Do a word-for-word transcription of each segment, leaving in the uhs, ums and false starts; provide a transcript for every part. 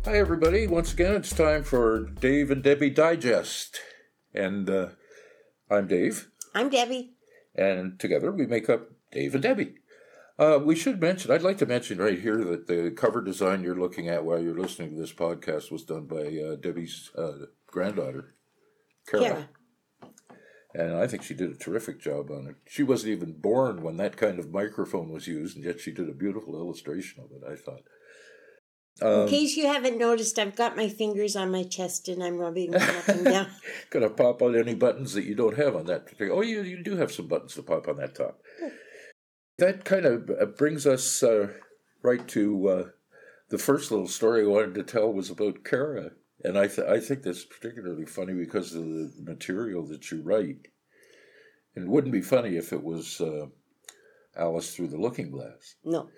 Hi, everybody. Once again, it's time for Dave and Debbie Digest. And uh, I'm Dave. I'm Debbie. And together we make up Dave and Debbie. Uh, we should mention, I'd like to mention right here that the cover design you're looking at while you're listening to this podcast was done by uh, Debbie's uh, granddaughter, Kara. Kara. And I think she did a terrific job on it. She wasn't even born when that kind of microphone was used, and yet she did a beautiful illustration of it, I thought. Um, In case you haven't noticed, I've got my fingers on my chest and I'm rubbing them up and down. Gonna pop out any buttons that you don't have on that. Oh, you, you do have some buttons to pop on that top. That kind of brings us uh, right to uh, the first little story I wanted to tell was about Kara. And I, th- I think that's particularly funny because of the material that you write. And it wouldn't be funny if it was uh, Alice Through the Looking Glass. No.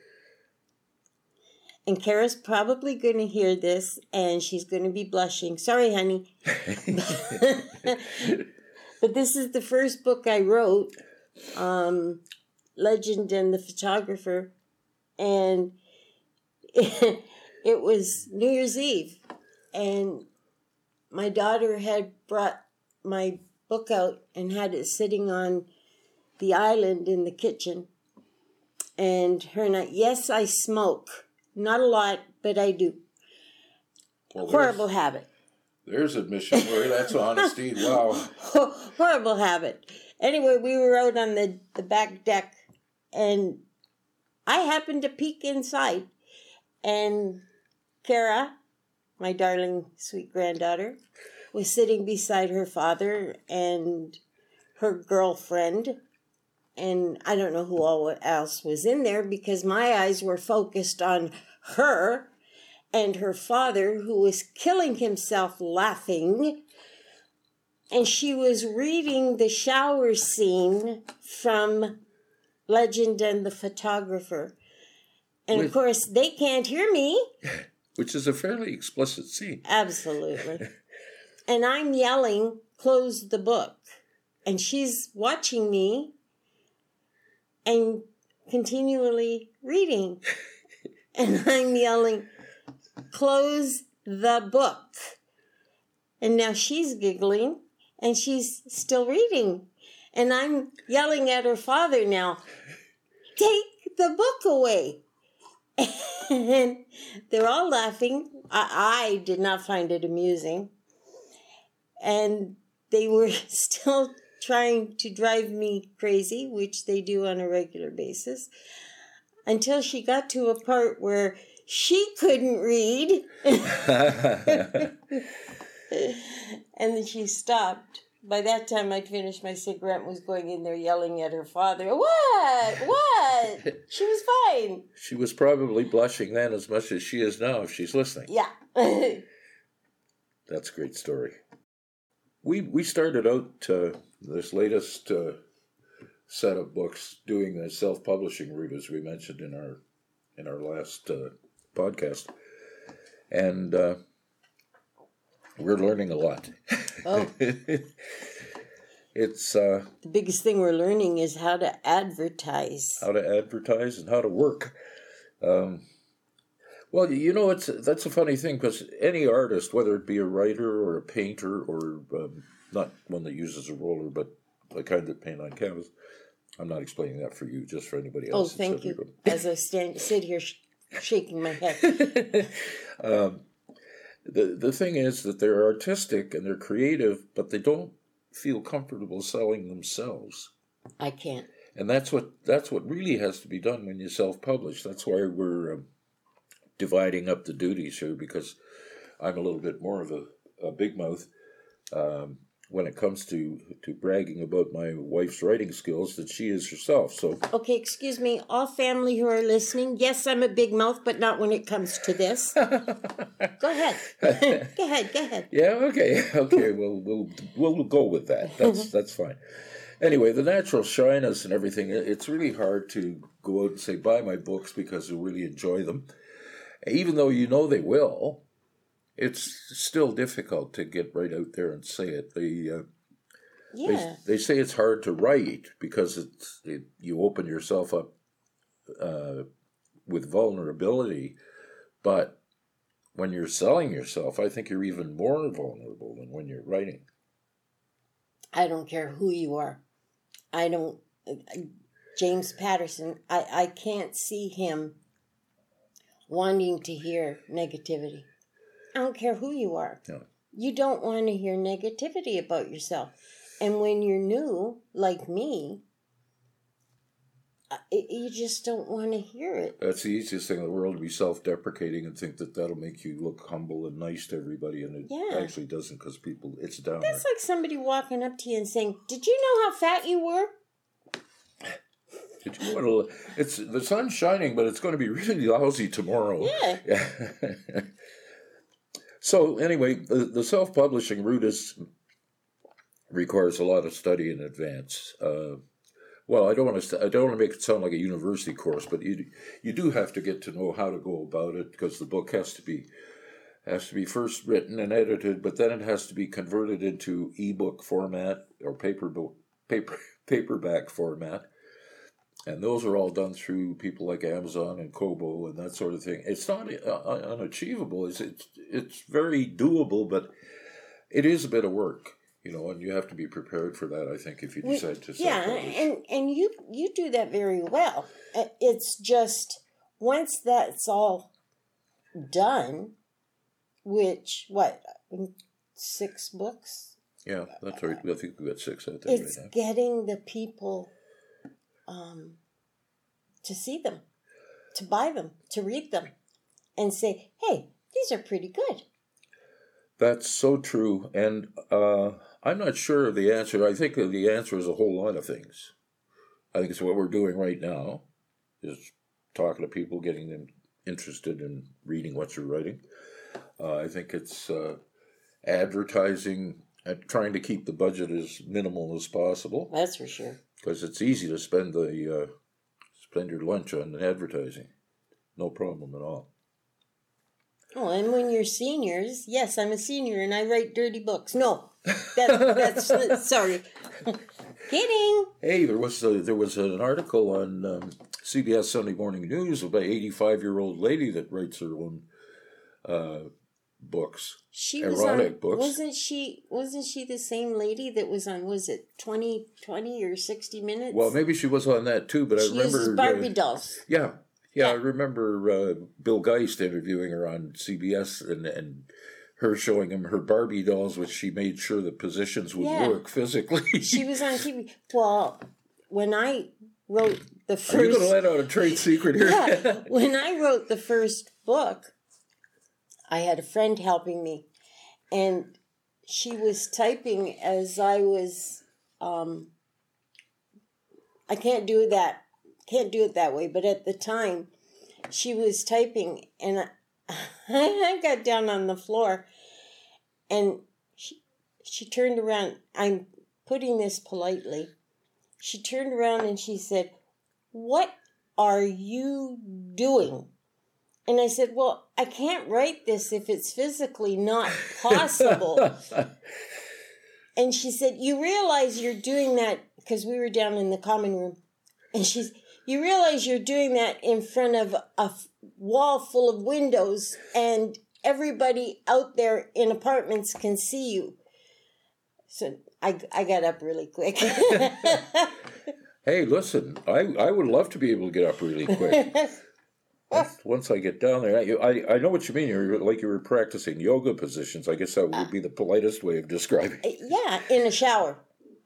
And Kara's probably going to hear this, and she's going to be blushing. Sorry, honey. But this is the first book I wrote, um, Legend and the Photographer. And it, it was New Year's Eve. And my daughter had brought my book out and had it sitting on the island in the kitchen. And her and I, yes, I smoke. Not a lot, but I do. Well, horrible habit. There's admission where that's honesty. Wow. Horrible habit. Anyway, we were out on the, the back deck, and I happened to peek inside. And Kara, my darling, sweet granddaughter, was sitting beside her father and her girlfriend. And I don't know who all else was in there because my eyes were focused on her and her father, who was killing himself laughing. And she was reading the shower scene from Legend and the Photographer. And, of course, they can't hear me. Which is a fairly explicit scene. Absolutely. And I'm yelling, close the book. And she's watching me and continually reading. And I'm yelling, close the book. And now she's giggling, and she's still reading. And I'm yelling at her father now, take the book away. And they're all laughing. I, I did not find it amusing. And they were still trying to drive me crazy, which they do on a regular basis, until she got to a part where she couldn't read. And then she stopped. By that time, I'd finished my cigarette and was going in there yelling at her father. What? What? She was fine. She was probably blushing then as much as she is now if she's listening. Yeah. That's a great story. We we started out uh, this latest uh, set of books doing the self-publishing route, as we mentioned in our in our last uh, podcast, and uh, we're learning a lot. Oh. It's uh, the biggest thing we're learning is how to advertise. How to advertise and how to work. Um, well, you know, it's that's a funny thing because any artist, whether it be a writer or a painter or um, not one that uses a roller, but the kind that paint on canvas. I'm not explaining that for you, just for anybody else. Oh, thank you. As I stand, sit here sh- shaking my head. um, the the thing is that they're artistic and they're creative, but they don't feel comfortable selling themselves. I can't. And that's what that's what really has to be done when you self-publish. That's why we're um, dividing up the duties here, because I'm a little bit more of a, a big mouth um, when it comes to, to bragging about my wife's writing skills that she is herself. So okay, excuse me, all family who are listening, yes, I'm a big mouth, but not when it comes to this. Go ahead. go ahead, go ahead. Yeah, okay, okay, we'll, we'll, we'll go with that. That's, that's fine. Anyway, the natural shyness and everything, it's really hard to go out and say, buy my books because you'll really enjoy them. Even though you know they will, it's still difficult to get right out there and say it. They, uh, yeah. they, they say it's hard to write because it's it, you open yourself up uh, with vulnerability. But when you're selling yourself, I think you're even more vulnerable than when you're writing. I don't care who you are. I don't... James Patterson, I, I can't see him wanting to hear negativity. I don't care who you are. No. You don't want to hear negativity about yourself. And when you're new, like me, it, you just don't want to hear it. That's the easiest thing in the world, to be self-deprecating and think that that'll make you look humble and nice to everybody, and it Yeah. actually doesn't, because people, it's down That's there. like somebody walking up to you and saying, "Did you know how fat you were?" Did you want to, it's, the sun's shining, but it's going to be really lousy tomorrow. Yeah. Yeah. So anyway, the, the self-publishing route is requires a lot of study in advance. Uh, well, I don't want to I don't want to make it sound like a university course, but you you do have to get to know how to go about it, because the book has to be has to be first written and edited, but then it has to be converted into ebook format or paper book, paper paperback format. And those are all done through people like Amazon and Kobo and that sort of thing. It's not uh, unachievable. It's, it's it's very doable, but it is a bit of work, you know, and you have to be prepared for that, I think, if you decide to Yeah, self-publish. and, and you, you do that very well. It's just, once that's all done, which, what, six books? Yeah, that's right. I think we've got six out there It's right now. getting the people... Um, to see them, to buy them, to read them, and say, "Hey, these are pretty good." That's so true, and uh, I'm not sure of the answer. I think the answer is a whole lot of things. I think it's what we're doing right now, is talking to people, getting them interested in reading what you're writing. Uh, I think it's uh, advertising, and trying to keep the budget as minimal as possible. That's for sure. Because it's easy to spend the uh, spend your lunch on advertising, no problem at all. Oh, and when you're seniors, yes, I'm a senior and I write dirty books. No, that, that's sorry, kidding. Hey, there was a, there was an article on um, C B S Sunday Morning News about an eighty-five year old lady that writes her own uh, books. She was erotic on, books. Wasn't she? Wasn't she the same lady that was on? Was it twenty twenty or sixty Minutes? Well, maybe she was on that too, but she I remember uses Barbie uh, dolls. Yeah, yeah, Yeah. I remember uh, Bill Geist interviewing her on C B S, and and her showing him her Barbie dolls, which she made sure the positions would Yeah. work physically. She was on T V. Well, when I wrote the first, Are you going to let out a trade secret here? yeah, when I wrote the first book, I had a friend helping me, and she was typing as I was. Um, I can't do that. Can't do it that way. But at the time, she was typing, and I, I got down on the floor, and she she turned around. I'm putting this politely. She turned around and she said, "What are you doing?" And I said, "Well, I can't write this if it's physically not possible." And she said, "You realize you're doing that," because we were down in the common room. And she's, "You realize you're doing that in front of a f- wall full of windows, and everybody out there in apartments can see you." So I, I got up really quick. Hey, listen, I, I would love to be able to get up really quick. Once, once I get down there, I, I I know what you mean. You're like you were practicing yoga positions. I guess that would be the politest way of describing it. Yeah, in a shower.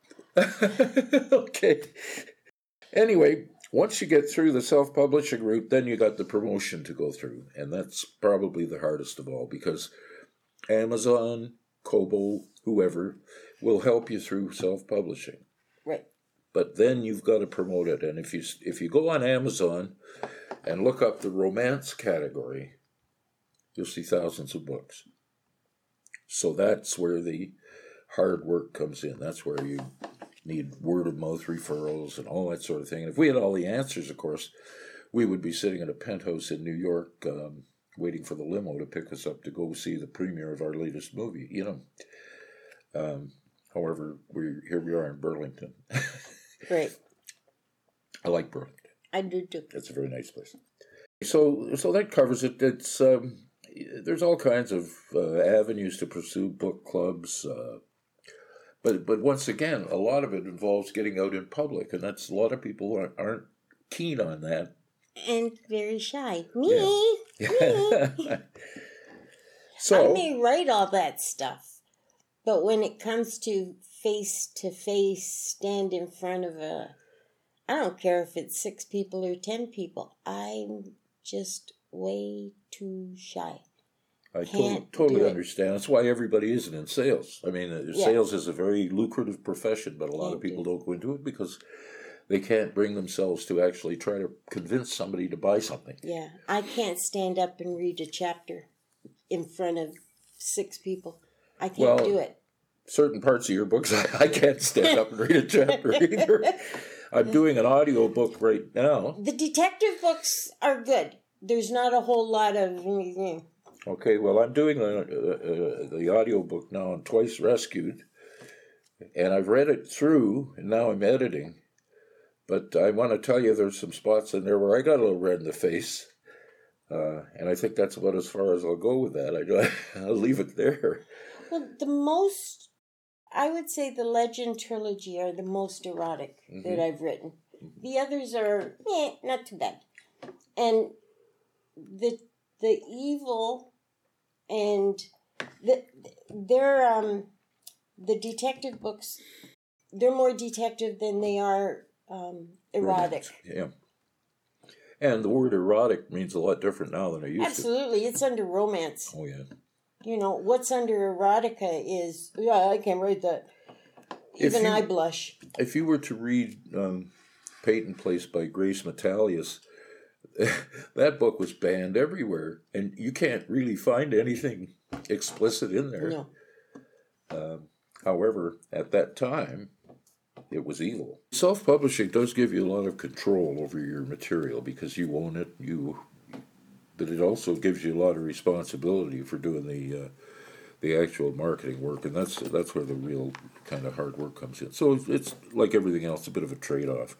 Okay. Anyway, once you get through the self-publishing route, then you got the promotion to go through. And that's probably the hardest of all, because Amazon, Kobo, whoever, will help you through self-publishing. Right. But then you've got to promote it. And if you if you go on Amazon and look up the romance category, you'll see thousands of books. So that's where the hard work comes in. That's where you need word-of-mouth referrals and all that sort of thing. And if we had all the answers, of course, we would be sitting in a penthouse in New York um, waiting for the limo to pick us up to go see the premiere of our latest movie, you know. Um, however, we here we are in Burlington. Great. I like Burlington. I do too. It's a very nice place. So, so that covers it. It's um, there's all kinds of uh, avenues to pursue book clubs. Uh, but but once again, a lot of it involves getting out in public, and that's a lot of people aren't, aren't keen on that. And very shy. Me, Yeah. me. So I may write all that stuff, but when it comes to face to face, stand in front of a, I don't care if it's six people or ten people. I'm just way too shy. I totally, totally understand. That's why everybody isn't in sales. I mean, uh, Yeah. sales is a very lucrative profession, but a lot Can't of people do. don't go into it because they can't bring themselves to actually try to convince somebody to buy something. Yeah, I can't stand up and read a chapter in front of six people. I can't Well, do it. Certain parts of your books, I, I can't stand up and read a chapter either. I'm doing an audio book right now. The detective books are good. There's not a whole lot of... Okay, well, I'm doing a, a, a, the audio book now on Twice Rescued, and I've read it through, and now I'm editing. But I want to tell you there's some spots in there where I got a little red in the face. Uh, and I think that's about as far as I'll go with that. I, I'll leave it there. Well, the most... I would say the Legend trilogy are the most erotic mm-hmm. that I've written. The others are, eh, not too bad. And the the evil and the they're um the detective books, they're more detective than they are um, erotic. Romance. Yeah. And the word erotic means a lot different now than it used Absolutely. to. Absolutely. It's under romance. Oh, yeah. You know, what's under erotica is, yeah, I can read that. Even you, I blush. If you were to read um, Peyton Place by Grace Metalius, that book was banned everywhere, and you can't really find anything explicit in there. No. Um, however, at that time, it was evil. Self-publishing does give you a lot of control over your material because you own it, you... but it also gives you a lot of responsibility for doing the uh, the actual marketing work, and that's that's where the real kind of hard work comes in. So it's like everything else, a bit of a trade-off.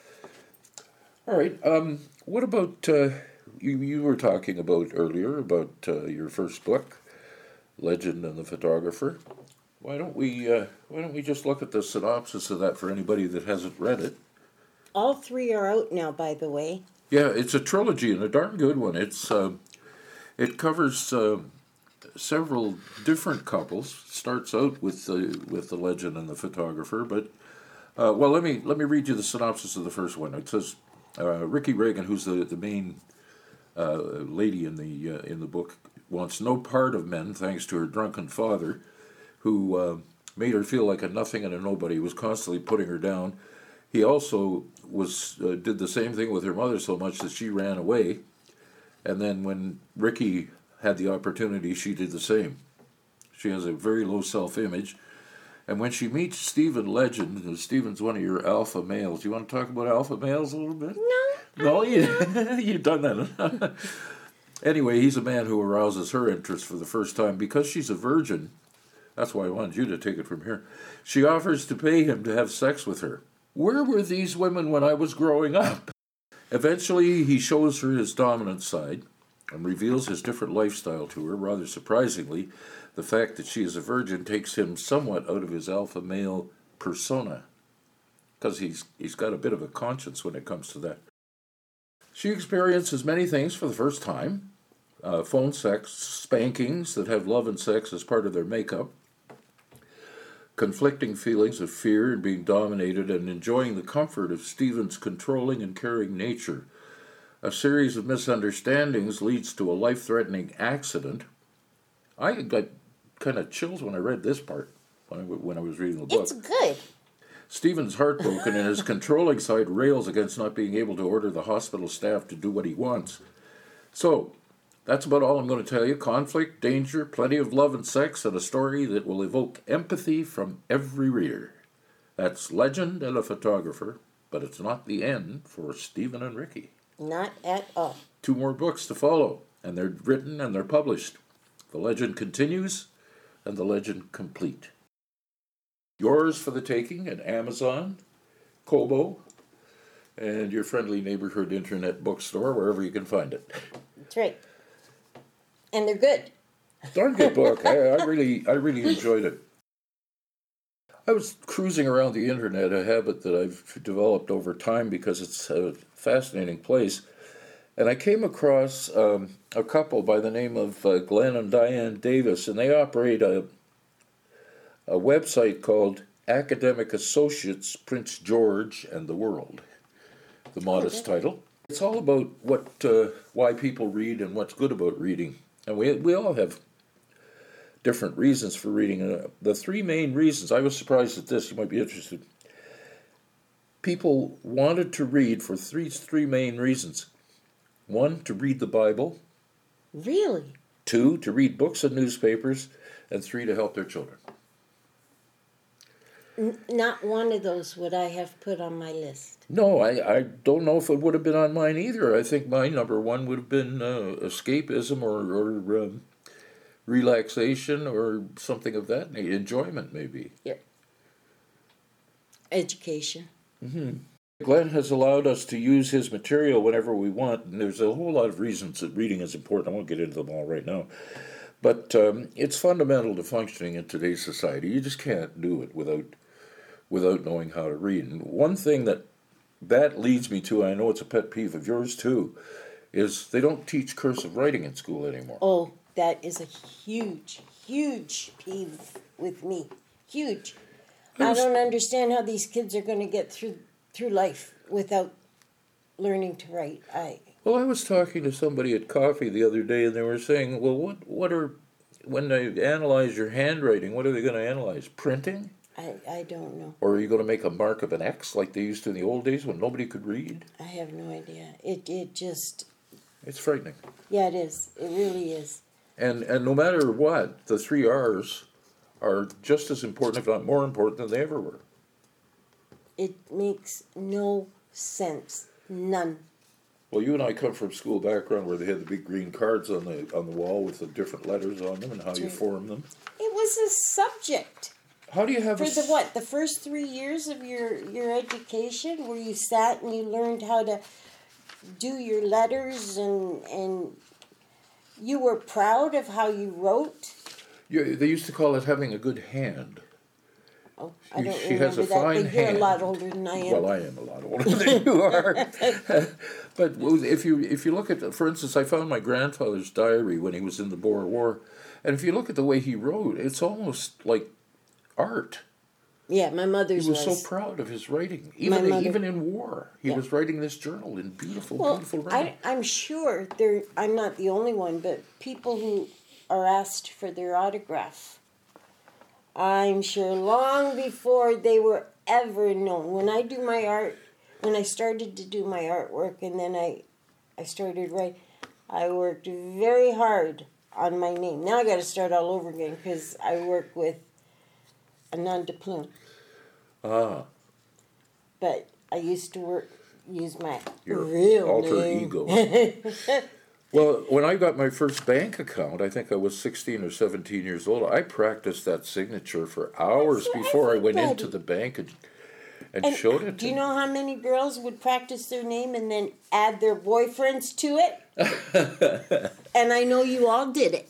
All right, um, what about uh, you? You were talking about earlier about uh, your first book, Legend and the Photographer. Why don't we uh, why don't we just look at the synopsis of that for anybody that hasn't read it? All three are out now, by the way. Yeah, it's a trilogy and a darn good one. It's uh, it covers uh, several different couples. Starts out with the with the Legend and the Photographer, but uh, well, let me let me read you the synopsis of the first one. It says uh, Ricky Reagan, who's the the main uh, lady in the uh, in the book, wants no part of men thanks to her drunken father, who uh, made her feel like a nothing and a nobody. Was constantly putting her down. He also was uh, did the same thing with her mother so much that she ran away. And then when Ricky had the opportunity, she did the same. She has a very low self-image. And when she meets Stephen Legend, and Stephen's one of your alpha males. You want to talk about alpha males a little bit? No. No, you, you've done that. Anyway, he's a man who arouses her interest for the first time. Because she's a virgin, that's why I wanted you to take it from here, she offers to pay him to have sex with her. Where were these women when I was growing up? Eventually, he shows her his dominant side and reveals his different lifestyle to her. Rather surprisingly, the fact that she is a virgin takes him somewhat out of his alpha male persona, because he's he's got a bit of a conscience when it comes to that. She experiences many things for the first time. Uh, phone sex, spankings that have love and sex as part of their makeup, conflicting feelings of fear and being dominated, and enjoying the comfort of Stephen's controlling and caring nature. A series of misunderstandings leads to a life-threatening accident. I got kind of chills when I read this part, when I, when I was reading the book. It's good. Stephen's heartbroken, and his controlling side rails against not being able to order the hospital staff to do what he wants. So, that's about all I'm going to tell you. Conflict, danger, plenty of love and sex, and a story that will evoke empathy from every reader. That's Legend and a Photographer, but it's not the end for Stephen and Ricky. Not at all. Two more books to follow, and they're written and they're published. The Legend continues, and the Legend complete. Yours for the taking at Amazon, Kobo, and your friendly neighborhood internet bookstore, wherever you can find it. That's right. And they're good. Darn good book. I, I really, I really enjoyed it. I was cruising around the internet, a habit that I've developed over time because it's a fascinating place. And I came across um, a couple by the name of uh, Glenn and Diane Davis, and they operate a, a website called Academic Associates, Prince George and the World, the modest okay. title. It's all about what, uh, why people read and what's good about reading. And we, we all have different reasons for reading. Uh, the three main reasons, I was surprised at this, you might be interested. People wanted to read for three, three main reasons. One, to read the Bible. Really? Two, to read books and newspapers. And three, to help their children. N- not one of those would I have put on my list. No, I, I don't know if it would have been on mine either. I think my number one would have been uh, escapism or, or um, relaxation or something of that nature. Enjoyment, maybe. Yep. Education. Mm-hmm. Glenn has allowed us to use his material whenever we want, and there's a whole lot of reasons that reading is important. I won't get into them all right now. But um, it's fundamental to functioning in today's society. You just can't do it without without knowing how to read. And one thing that that leads me to, and I know it's a pet peeve of yours too, is they don't teach cursive writing in school anymore. Oh, that is a huge, huge peeve with me. Huge. I, was, I don't understand how these kids are going to get through through life without learning to write. I Well, I was talking to somebody at coffee the other day, and they were saying, well, what what are, when they analyze your handwriting, what are they going to analyze? Printing? I, I don't know. Or are you going to make a mark of an X like they used to in the old days when nobody could read? I have no idea. It it just... It's frightening. Yeah, it is. It really is. And and no matter what, the three R's are just as important, if not more important, than they ever were. It makes no sense. None. Well, you and I come from school background where they had the big green cards on the on the wall with the different letters on them and how That's you right. form them. It was a subject. How do you have for a... the what? The first three years of your your education, where you sat and you learned how to do your letters and and you were proud of how you wrote. Yeah, they used to call it having a good hand. Oh, I don't she remember has a that, fine but you're hand. a lot older than I am. Well, I am a lot older than you are. But if you if you look at, for instance, I found my grandfather's diary when he was in the Boer War, and if you look at the way he wrote, it's almost like art. Yeah, my mother's He was, was. so proud of his writing. Even mother, even in war, he yeah. was writing this journal in beautiful, well, beautiful writing. I, I'm sure there. I'm not the only one, but people who are asked for their autograph, I'm sure long before they were ever known. When I do my art, when I started to do my artwork, and then I, I started writing, I worked very hard on my name. Now I got to start all over again because I work with a nom de plume. Ah. But I used to work use my Your real alter name. ego. Well, when I got my first bank account, I think I was sixteen or seventeen years old, I practiced that signature for hours before I went into the bank and, and, and showed it. Do you know how many girls would practice their name and then add their boyfriends to it? And I know you all did it.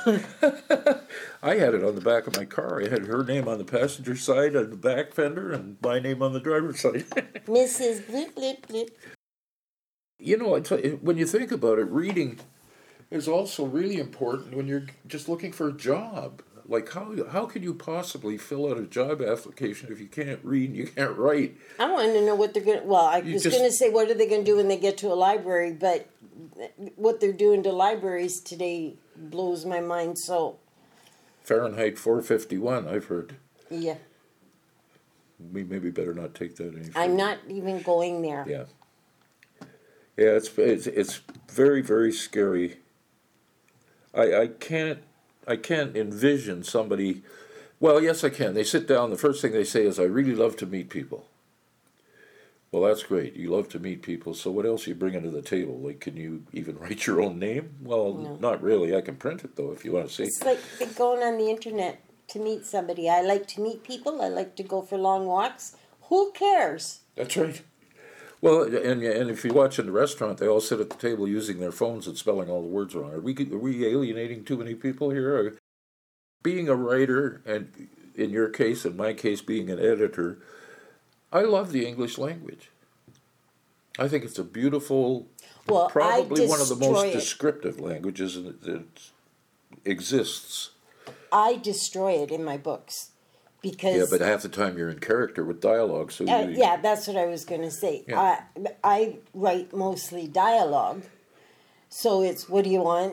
I had it on the back of my car. I had her name on the passenger side on the back fender and my name on the driver's side. Missus Blip Blip Blip. You know, when you think about it, reading is also really important when you're just looking for a job. Like, how how can you possibly fill out a job application if you can't read and you can't write? I want to know what they're going to... Well, I You was just- going to say, what are they going to do when they get to a library? But what they're doing to libraries today blows my mind so... Fahrenheit four fifty-one, I've heard. Yeah. We maybe better not take that any further. I'm not even going there. Yeah. Yeah, it's it's it's very, very scary. I I can't I can't envision somebody. Well, yes, I can. They sit down. The first thing they say is, "I really love to meet people." Well, that's great. You love to meet people. So what else are you bringing to the table? Like, can you even write your own name? Well, No. not really. I can print it though if you want to see. It's like going on the internet to meet somebody. I like to meet people. I like to go for long walks. Who cares? That's right. Well, and and if you watch in the restaurant, they all sit at the table using their phones and spelling all the words wrong. Are we are we alienating too many people here? Or being a writer, and in your case, in my case, being an editor, I love the English language. I think it's a beautiful, well, probably one of the most it. descriptive languages that exists. I destroy it in my books. Because, yeah, but half the time you're in character with dialogue. So uh, you, yeah, that's what I was going to say. Yeah. I, I write mostly dialogue. So it's, what do you want?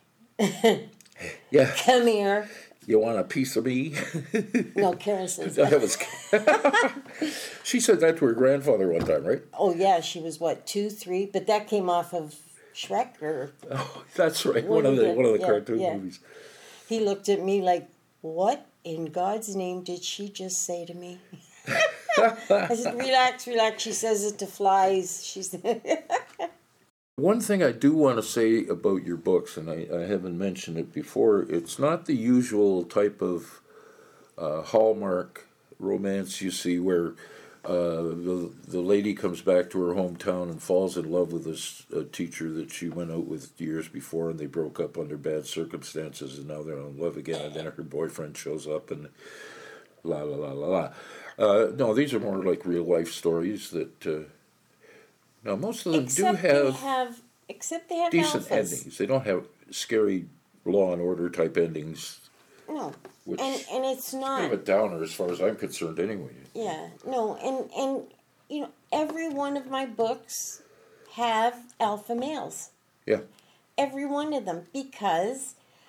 Yeah. Come here. You want a piece of me? No, Karen says that. Was, she said that to her grandfather one time, right? Oh, yeah, she was, what, two, three? But that came off of Shrek or... Oh, that's right, one, one of the one of the yeah, cartoon yeah. movies. He looked at me like, what in God's name did she just say to me? I said, relax, relax. She says it to flies. She said... One thing I do want to say about your books, and I, I haven't mentioned it before, it's not the usual type of uh, Hallmark romance you see where uh, the, the lady comes back to her hometown and falls in love with this uh, teacher that she went out with years before, and they broke up under bad circumstances, and now they're in love again, and then her boyfriend shows up, and la la la la la. Uh, no, these are more like real-life stories that... Uh, Now, most of them except do have, they have except they have decent alphas. endings. They don't have scary Law and Order type endings. No, which and and it's not kind of a downer as far as I'm concerned, anyway. Yeah, no, and and you know, every one of my books have alpha males. Yeah, every one of them, because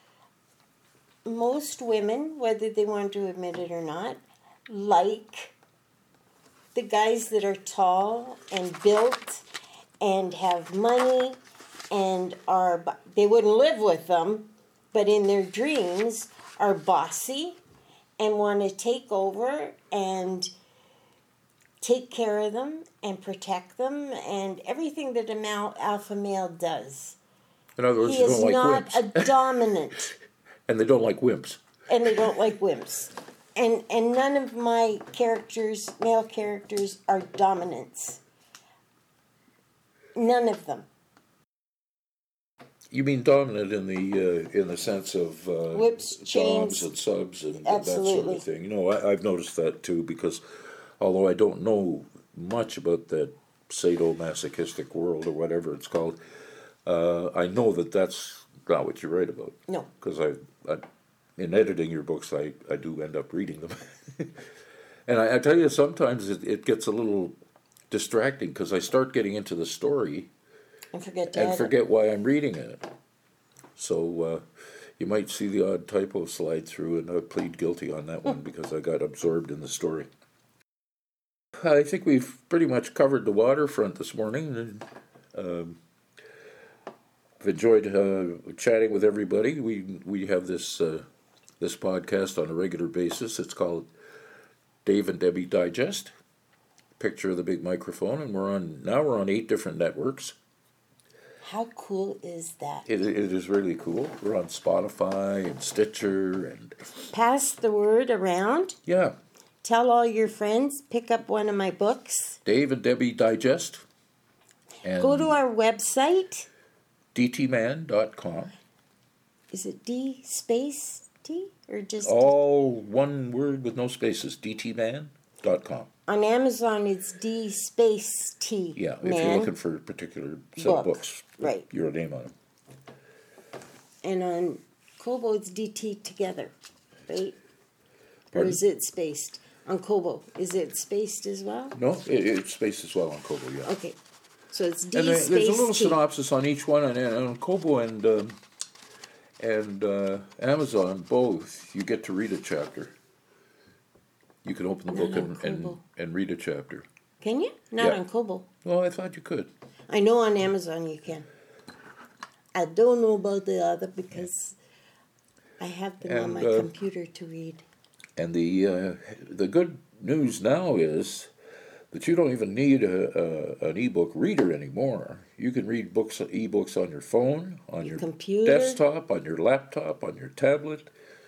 most women, whether they want to admit it or not, like the guys that are tall and built and have money and are, they wouldn't live with them, but in their dreams are bossy and want to take over and take care of them and protect them and everything that a male, alpha male does. In other words, he they is don't like not wimps. a dominant. And they don't like wimps. And they don't like wimps. And and none of my characters, male characters, are dominants. None of them. You mean dominant in the uh, in the sense of uh, whips, chains, doms and subs and absolutely. that sort of thing. You know, I, I've noticed that too, because although I don't know much about that sadomasochistic world or whatever it's called, uh, I know that that's not what you write about. No, because I, I in editing your books, I, I do end up reading them. And I, I tell you, sometimes it, it gets a little distracting because I start getting into the story and forget to and edit. forget why I'm reading it. So uh, you might see the odd typo slide through, and I plead guilty on that one because I got absorbed in the story. I think we've pretty much covered the waterfront this morning. And, um, I've enjoyed uh, chatting with everybody. We we have this uh, this podcast on a regular basis. It's called Dave and Debbie Digest. Picture of the big microphone, and we're on now. We're on eight different networks. How cool is that? It, it is really cool. We're on Spotify and Stitcher and. Pass the word around. Yeah. Tell all your friends. Pick up one of my books. Dave and Debbie Digest. And go to our website. d t man dot com. Is it D space T or just all D? One word with no spaces? d t man dot com. On Amazon, it's D space T. Yeah, man. if you're looking for a particular set Book. of books, right? Your name on them. And on Kobo, it's D T together, right? Pardon? Or is it spaced on Kobo? Is it spaced as well? No, it, it's spaced as well on Kobo. Yeah. Okay. So it's D and there, space there's a little T. synopsis on each one, and, and on Kobo and um, and uh, Amazon both, you get to read a chapter. You can open the Not book and, and, and read a chapter. Can you? Not yeah. on Kobo. Well, I thought you could. I know on Amazon you can. I don't know about the other because I have them and, on my uh, computer to read. And the uh, the good news now is that you don't even need a, a, an ebook reader anymore. You can read books, ebooks on your phone, on your, your computer, desktop, on your laptop, on your tablet.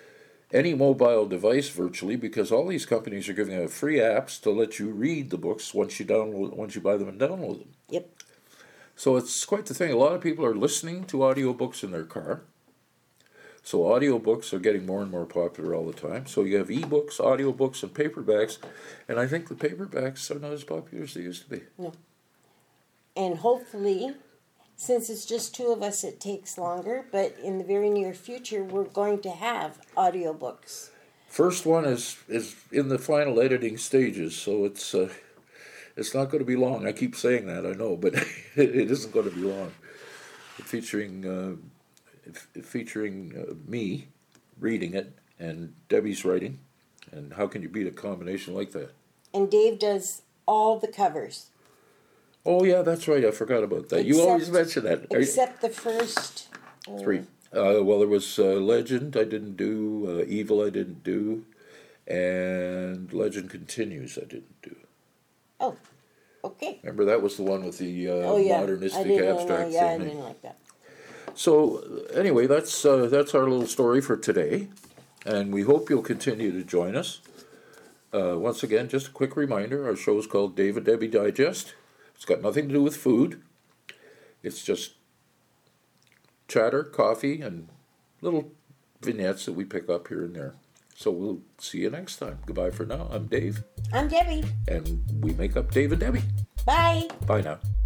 any mobile device virtually, because all these companies are giving out free apps to let you read the books once you download once you buy them and download them. Yep. So it's quite the thing. A lot of people are listening to audiobooks in their car. So audiobooks are getting more and more popular all the time. So you have ebooks, audiobooks, and paperbacks, and I think the paperbacks are not as popular as they used to be. No. And hopefully, since it's just two of us, it takes longer, but in the very near future, we're going to have audiobooks. First one is, is in the final editing stages, so it's uh, it's not going to be long. I keep saying that, I know, but it isn't going to be long. Featuring uh, f- featuring uh, me reading it and Debbie's writing, and how can you beat a combination like that? And Dave does all the covers. Oh yeah, that's right. I forgot about that. Except, you always mention that. Except the first uh, three. Uh, well, there was uh, Legend. I didn't do uh, Evil. I didn't do, and Legend Continues. I didn't do. Oh, okay. Remember that was the one with the uh, oh, yeah. modernistic I didn't, abstract uh, yeah, thing. I didn't like that. So anyway, that's uh, that's our little story for today, and we hope you'll continue to join us. Uh, once again, just a quick reminder: our show is called Dave and Debbie Digest. It's got nothing to do with food. It's just chatter, coffee, and little vignettes that we pick up here and there. So we'll see you next time. Goodbye for now. I'm Dave. I'm Debbie. And we make up Dave and Debbie. Bye. Bye now.